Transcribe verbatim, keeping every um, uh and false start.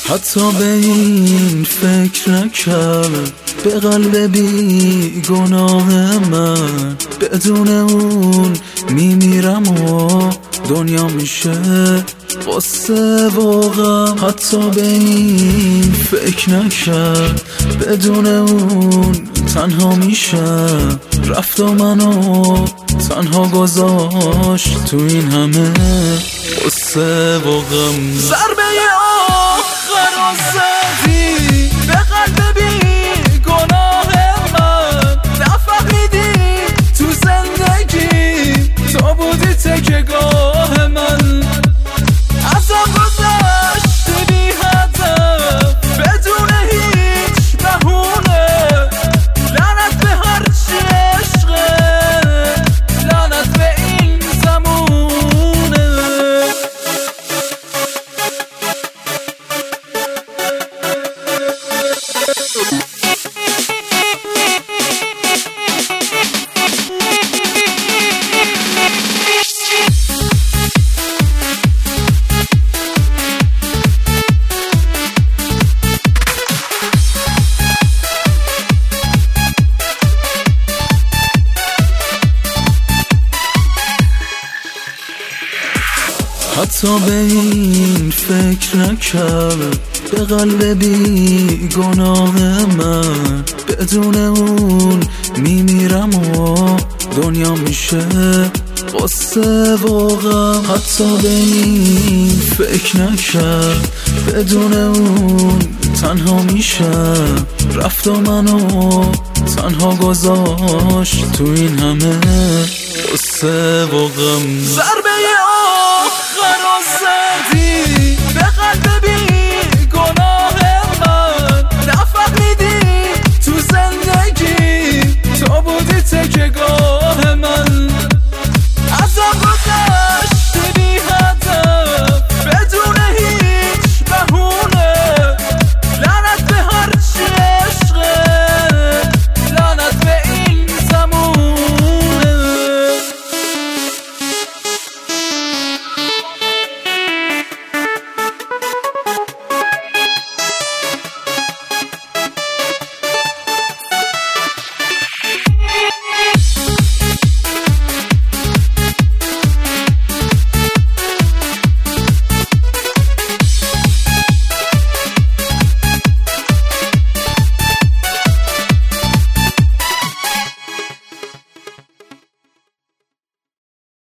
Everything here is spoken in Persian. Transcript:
حتی به این فکر نکرد به قلب بی گناه من بدون اون میمیرم و دنیا میشه قصه و غم. حتی به این فکر نکرد بدون اون تنها میشم، رفت و منو تنها گذاشت تو این همه قصه و غم. ضربه آخر رو زدی به قلب بی گناه من، نفهمیدی تو زندگی تو بودی تکیه‌گاه من. ازم گذشتی بی هدف بدون هیچ بهونه، لعنت به هر چی عشقه، لعنت به این زمونه. حتی به این فکر نکرد به قلب بی گناه من بدون اون میمیرم و دنیا میشه قصه و غم. حتی به این فکر نکرد بدون اون تنها میشم، رفت و منو تنها گذاشت تو این همه قصه و غم. ضربه آخر